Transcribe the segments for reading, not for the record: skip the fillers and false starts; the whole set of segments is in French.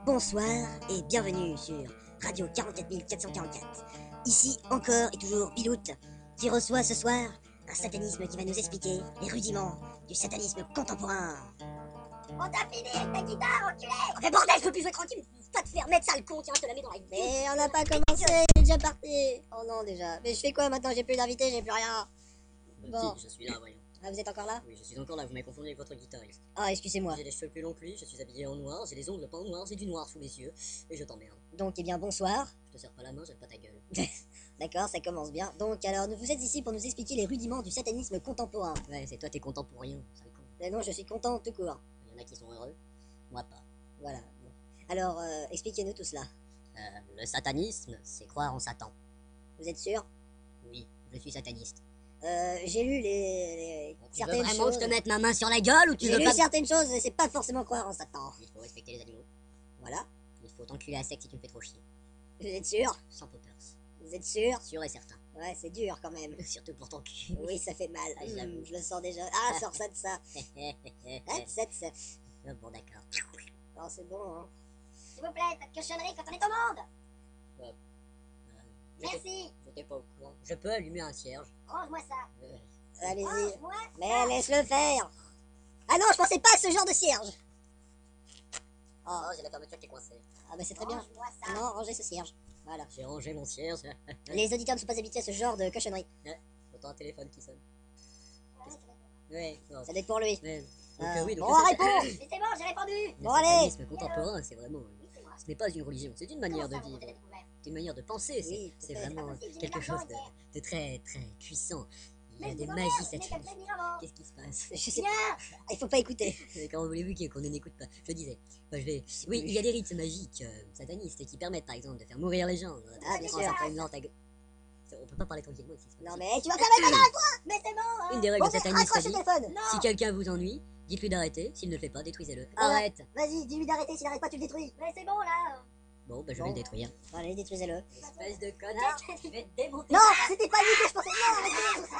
Bonsoir et bienvenue sur Radio 44 444. Ici encore et toujours Piloute qui reçoit ce soir un satanisme qui va nous expliquer les rudiments du satanisme contemporain. On t'a fini avec ta guitare, enculé! Oh mais bordel, je peux plus jouer tranquille, pas te faire mettre ça le con, tiens, je te la mets dans la gueule. Mais on n'a pas commencé, il est déjà parti. Oh non déjà. Mais je fais quoi maintenant? J'ai plus d'invités, j'ai plus rien. Bon. Si, je suis là, voyons. Ah, vous êtes encore là? Oui, je suis encore là, vous m'avez confondu avec votre guitariste. Ah, excusez-moi. J'ai les cheveux plus longs que lui, je suis habillé en noir, j'ai les ongles pas en noir, j'ai du noir sous les yeux, et je t'emmerde. Donc, eh bien, bonsoir. Je te serre pas la main, j'aime pas ta gueule. D'accord, ça commence bien. Donc, alors, vous êtes ici pour nous expliquer les rudiments du satanisme contemporain. Ouais, c'est toi, t'es content pour rien, sale con. Mais non, je suis content tout court. Il y en a qui sont heureux, moi pas. Voilà. Bon. Alors, expliquez-nous tout cela. Le satanisme, c'est croire en Satan. Vous êtes sûr? Oui, je suis sataniste. J'ai lu les Tu veux certaines vraiment choses. que je te mette ma main sur la gueule ou tu J'ai veux lu pas... certaines choses et c'est pas forcément croire en Satan. Il faut respecter les animaux. Voilà. Il faut t'enculer à sec si tu me fais trop chier. Vous êtes sûr? Sans poppers. Vous êtes sûr? Sûr et certain. Ouais, c'est dur quand même. Surtout pour ton cul. Oui, ça fait mal. Ah, j'avoue. Je le sens déjà. Ah, sors ça de ça. Ça. Ah, bon, d'accord. Oh, c'est bon, hein. S'il vous plaît, pas de cochonnerie quand on est au monde! Merci! J'étais pas au courant. Je peux allumer un cierge. Range-moi ça! Allez-y. Range-moi Mais ça! laisse-le faire. Ah non, je pensais pas à ce genre de cierge. Oh, j'ai la fermeture qui est coincée. Ah bah c'est très bien. Range-moi ça! Non, rangez ce cierge. Voilà. J'ai rangé mon cierge. Les auditeurs ne sont pas habitués à ce genre de cochonnerie. J'entends un téléphone qui sonne. Ouais, c'est bon. Ouais, non. Ça doit être pour lui. Ouais. Donc, oui, Bon, donc, le réponds. Mais c'est bon, j'ai répondu! Le Bon, allez. satanisme contemporain, c'est vraiment... Oui, c'est moi. Ce n'est pas une religion, c'est une manière de Comment ça, vous vivre. avez découvert? C'est une manière de penser. Oui, C'est tout à fait. vraiment C'est pas possible, quelque j'ai chose mis l'argent de très très puissant. Il y a Mais des je magies vous emmerde, satanistes. mais qu'elle fait venir avant. Qu'est-ce qui se passe? Je sais Viens! pas. Il faut pas écouter. Comment voulez-vous qu'on n'écoute pas? Je disais, enfin, je vais... Oui, il y a des rites magiques satanistes qui permettent par exemple de faire mourir les gens. Ah, bien sûr. Une lampe à on peut pas parler tranquillement ici. c'est pas Non possible. mais tu vas fermer ta gueule. Mais c'est bon, hein! Une des règles Bon, mais satanistes raccroche le dit, téléphone. Non! si quelqu'un vous ennuie, dites-lui d'arrêter. S'il ne le fait pas, détruisez-le. Voilà. Arrête. Vas-y, dis-lui d'arrêter. S'il arrête pas, tu le détruis. Mais c'est bon là! Bon, bah je vais Bon. le détruire. Allez, détruisez-le. Espèce de connard, je vais te démonter. Non, c'était pas lui que je pensais. Non,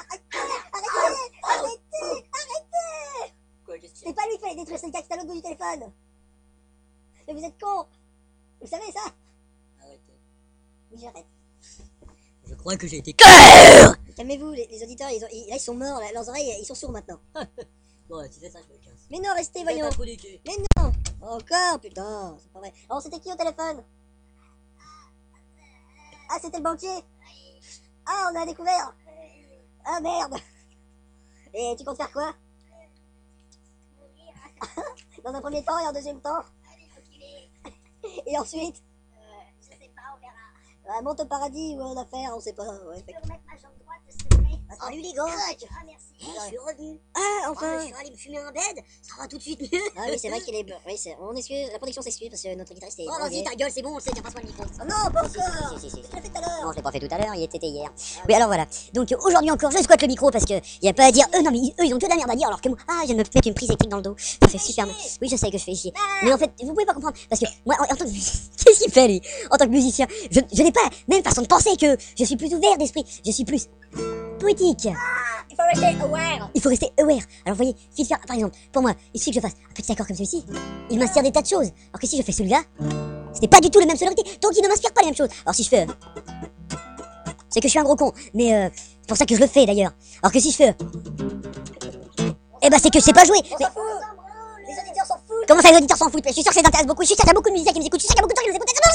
arrêtez. Quoi, qu'est-ce qu'il y C'est pas lui qu'il fallait détruire, c'est le gars qui est à l'autre bout du téléphone. Mais vous êtes con. Vous savez ça? a? Arrêtez. Oui, j'arrête. Je crois que j'ai été... Calmez-vous, les auditeurs, là ils sont morts, là, leurs oreilles, ils sont sourds maintenant. Bon, si c'est ça, je me casse. Mais non, restez, voyons. Faites un trou du cul. Encore, putain, c'est pas vrai. Alors, c'était qui au téléphone? Ah, c'était le banquier. Ah, on a découvert. Ah, merde. Et tu comptes faire quoi? Dans un premier temps et en deuxième temps? Allez, enculé! Et ensuite, Je sais pas, on verra. monte au paradis ou en affaire, on sait pas. Ouais. Tu peux remettre ma jambe droite, s'il te plaît? Salut les gars. Ah, merci. Je suis revenu. Ah, Oh, enfin. je suis allé me fumer un bed. Ça va tout de suite mieux. Ah oui, c'est vrai qu'il est... Oui, on excuse, la production s'excuse parce que notre guitariste est Oh, vas-y, drogué. ta gueule, c'est bon, on le sait, tiens, passe-moi le micro. Oh non, pas encore. Si. Je l'ai fait tout à l'heure. Non, je l'ai pas fait tout à l'heure, il était hier. Oui, alors voilà. Donc aujourd'hui encore, je squatte le micro parce que y a pas à dire. Non, mais eux, ils ont que de la merde à dire alors que moi, je viens de me mettre une prise électrique dans le dos. Ça fait super mal. Oui, je sais que je fais chier. Mais en fait, vous pouvez pas comprendre parce que moi, en tant que qu'est-ce qu'il fait lui? En tant que musicien, je n'ai pas la même façon de penser que je suis plus ouvert d'esprit. Je suis plus poétique. Il faut rester aware. Il faut rester aware. Alors vous voyez, si je fais, par exemple, pour moi, il suffit que je fasse un petit accord comme celui-ci, il m'inspire des tas de choses. Alors que si je fais celui-là, ce n'est pas du tout la même sonorité, donc il ne m'inspire pas les mêmes choses. Alors si je fais... c'est que je suis un gros con, mais c'est pour ça que je le fais d'ailleurs. Alors que si je fais... eh ben c'est que je sais pas jouer. On Mais s'en fout. Les auditeurs s'en foutent. comment ça les auditeurs s'en foutent? Je suis sûr que ça les intéresse beaucoup, je suis sûr qu'il y a beaucoup de musiciens qui nous écoutent, je suis sûr qu'il y a beaucoup de gens qui nous écoutent.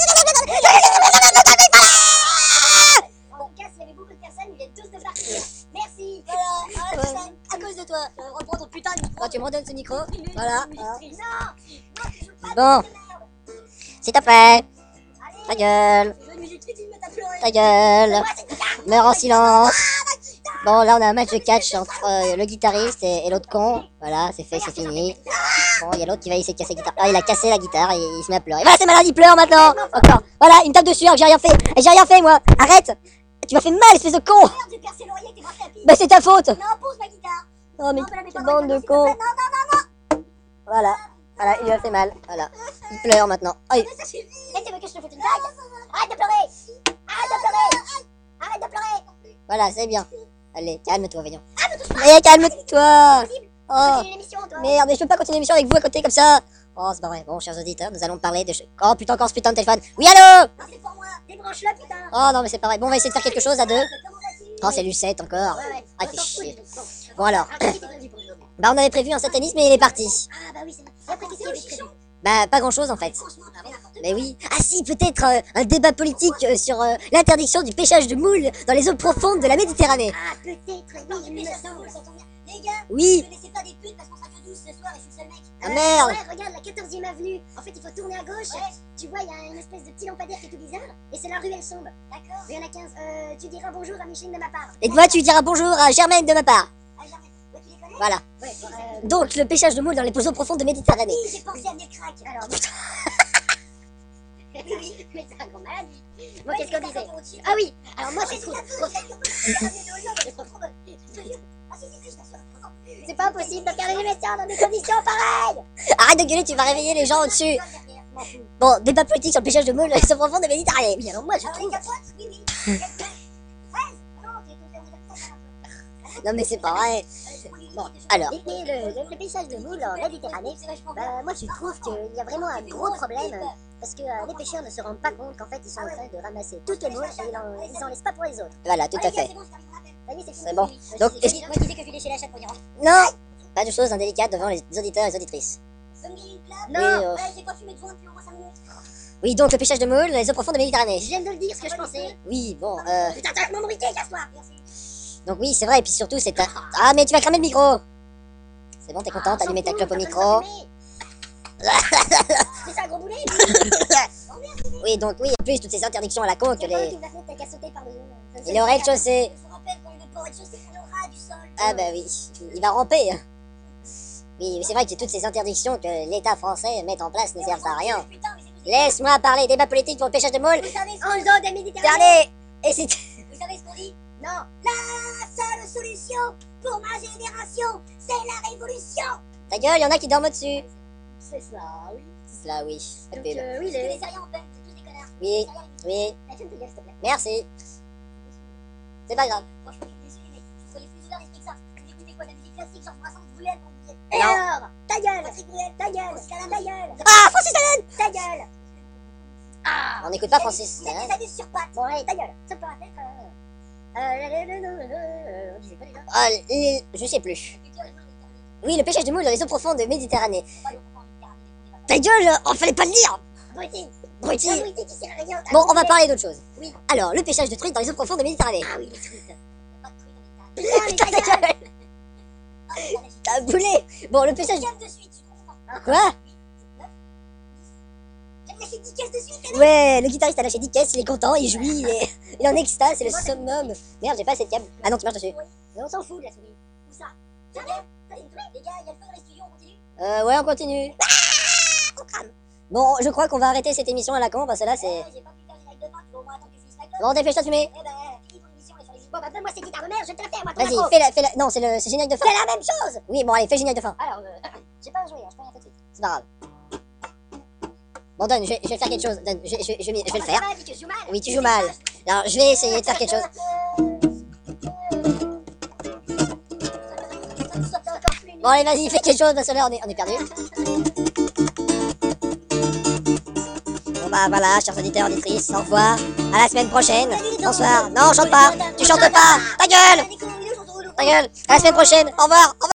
En tout cas, s'il y avait beaucoup de personnes, ils viennent tous de partir. Merci. Voilà, Ouais. c'est à cause de toi. Reprends ton putain de micro. Bah, tu me redonnes ce micro. Voilà. Non, tu joues pas Bon, de merde. s'il te plaît, ta Allez, gueule, tu veux une musique, tu me mets ta pleurer. ta gueule, Moi, c'est tout. meurs en silence. Bon, là on a un match de catch entre le guitariste et l'autre con. Voilà, c'est fait, c'est fini. Bon, il y a l'autre qui va essayer de casser la guitare. Ah, il a cassé la guitare et il se met à pleurer. Voilà, c'est malade, il pleure maintenant. Encore. Voilà, une tape de sueur que j'ai rien fait. Et j'ai rien fait, moi. Arrête. Tu m'as fait mal, espèce de con. Merde, j'ai percé l'oreiller avec tes bras tapis. Bah, c'est ta faute. Non, pose ma guitare. Oh, mais Non, mais la mets pas quelle dans bande le de s'il te cons. plaît. Non, Voilà. Voilà, il lui a fait mal. Voilà. Il pleure maintenant. Oh, il- mais ça suffit. Et tu veux que je te foute une blague? Arrête de pleurer. Arrête de pleurer. Arrête de pleurer. Voilà, c'est bien. Allez, calme-toi, voyons. Allez, calme-toi. Oh, Continue l'émission, toi. merde, mais je peux pas continuer l'émission avec vous à côté comme ça. Oh, c'est pas vrai. Bon, chers auditeurs, nous allons parler de... Oh, putain, encore ce putain de téléphone. Oui, allô? Non, c'est pour moi. Débranche-le, putain. Oh, non, mais c'est pas vrai. Bon, on va essayer de faire quelque chose à deux. Comment vas-tu? Oh, c'est Lucette, encore. Ouais. Ah, On fait s'en fout, chier. les autres. Bon. Bon, alors. Qu'est-ce que t'as prévu pour aujourd'hui? Bah, on avait prévu un satanisme et il est parti. Ah, bah oui, c'est vrai. Et après, qu'est-ce qu'il y avait prévu? Bah, pas grand-chose, en fait. Franchement, t'as rien n'importe quoi. Mais oui. Ah si, peut-être un débat politique sur l'interdiction du pêchage de moules dans les eaux profondes de la Méditerranée. Ah, peut-être, oui, il me semble. Ça tombe bien. Les gars, Oui. ne laissez pas des putes parce qu'on sera que 12 ce soir et je suis le seul mec. Ah, merde. Ouais, regarde, la 14e avenue. En fait, il faut tourner à gauche. Tu vois, il y a une espèce de petit lampadaire qui est tout bizarre. Et c'est la rue Elle Sombre. D'accord. Il y en a 15. Tu diras bonjour à Micheline de ma part. Et toi, tu diras bonjour à Germaine de ma part. Ah, jamais. Ouais, tu les connais? Voilà. Ouais, Donc, le pêchage de moules dans les eaux profondes de Méditerranée. oui, j'ai pensé à venir crack. Alors, oui, mais c'est un grand malade. Bon, qu'est-ce qu'on disait? Ah oui, alors moi, je trouve. C'est pas possible de faire une émission dans des conditions pareilles. Arrête de gueuler, tu vas réveiller les gens au-dessus. Bon, débat politique sur le pêchage de moules dans les eaux profondes de Méditerranée. Oui, alors moi, je trouve. Non, mais c'est pas vrai. Bon, alors. Mais le pêchage de moules en Méditerranée, moi je trouve qu'il y a vraiment un gros problème parce que les pêcheurs ne se rendent pas compte qu'en fait ils sont en train de ramasser toutes les moules et ils en laissent pas pour les autres. Voilà, tout à fait. C'est bon. Donc, Moi je disais que je voulais chez la chatte pour y rentrer. Non, pas de choses indélicates devant les auditeurs et les auditrices. Non, j'ai pas fumé de joint depuis au moins 5 minutes. Oui, donc le pêchage de moules dans les eaux profondes de Méditerranée. je viens de le dire ce que je pensais. Oui, bon, Putain, t'as mon briquet, casse-toi. donc oui, c'est vrai, et puis surtout, c'est un... Ah, mais tu vas cramer le micro. C'est bon, t'es contente, t'as allumé ta clope au micro. C'est ça, gros boulet. Oui, donc oui, en plus, toutes ces interdictions à la con que les... T'as qu'à sauter par-dessus. Il est au rez-de-chaussée. Je vous rappelle qu'on ne peut pas rez-de-chaussée, c'est le ras du sol. Ah bah oui, il va ramper. Oui, mais c'est vrai que toutes ces interdictions que l'État français met en place ne servent à rien. Putain, mais c'est vous Laisse-moi parler, débat politique pour le pêchage de moules. savez ce En zone des Méditerranée. Dernier. Et c'est... vous savez ce qu'on dit? Non. La seule solution pour ma génération, c'est la révolution. Ta gueule, y en a qui dorment au-dessus. C'est ça, oui. C'est cela, oui. La Donc, pub. oui, Vous les... connaissez rien en fait, c'est tous des connards. Oui, oui, Ah, tu me dégages, s'il te plaît. merci. C'est pas grave. Franchement, je suis déçu, les mecs. Vous soyez plus ouverts d'esprit que ça. Vous écoutez quoi, de la musique classique, genre Brassens, Bruel, quand vous êtes. Et Non. alors, ta gueule, Patrick Bruel, ta gueule, ta gueule, Ah, Francis Lalanne. ta gueule. On n'écoute pas Francis. Vous êtes Lalanne. des anus sur pattes. Bon, allez, ta gueule. Ça peut être. On disait quoi déjà? Ah, je sais plus. Oui, le pêchage de moules dans les eaux profondes de Méditerranée. Ta gueule, on fallait pas le dire. Bruti. Bruti. Un bruti qui sert à rien. Bon, on va parler d'autre chose. Oui. Alors, le pêchage de truites dans les eaux profondes de Méditerranée. Ah oui, les truites. Putain, mais Putain, ta gueule. T'as boulé. Bon, le pêchage... de suite, je comprends. Quoi? J'ai lâché 10 caisses de suite. Ouais, le guitariste a lâché 10 caisses, il est content, il jouit, il est en extase, c'est le summum. Merde, j'ai pas assez de câble. Ah non, tu marches dessus. Mais on s'en fout de la souris. Où ça? Sérieux? Ça, c'est une truc, les gars, il y a le feu dans les studios, on continue. Ouais, on continue. On crame. Bon, je crois qu'on va arrêter cette émission à la con, parce que là, c'est... J'ai pas pu faire les lives de fin, tu vas au moins attendre que je finisse la clope. Bon, dépêche-toi de fumer. Eh ben, finis ton émission, et sur les Bon, bah, donne-moi ces guitares de merde, je vais te la faire, moi, ton Vas-y, intro. fais la... Non, c'est le générique de fin. C'est la même chose. Oui, bon, allez, fais le générique de fin. Alors, j'ai pas à jouer, hein, je peux rien tout de suite. C'est pas grave. Bon, Don, je vais faire quelque chose. Don, je vais le faire. Tu joues mal. Oui, tu joues mal. Alors, je vais essayer de faire quelque chose. Bon, allez, vas-y, fais quelque chose, parce que là, on est perdu. Bon, bah, voilà, chers auditeurs, auditrices, au revoir. À la semaine prochaine. Bonsoir. Non, chante pas. Tu chantes pas. Ta gueule. Ta gueule. À la semaine prochaine. Au revoir. Au revoir.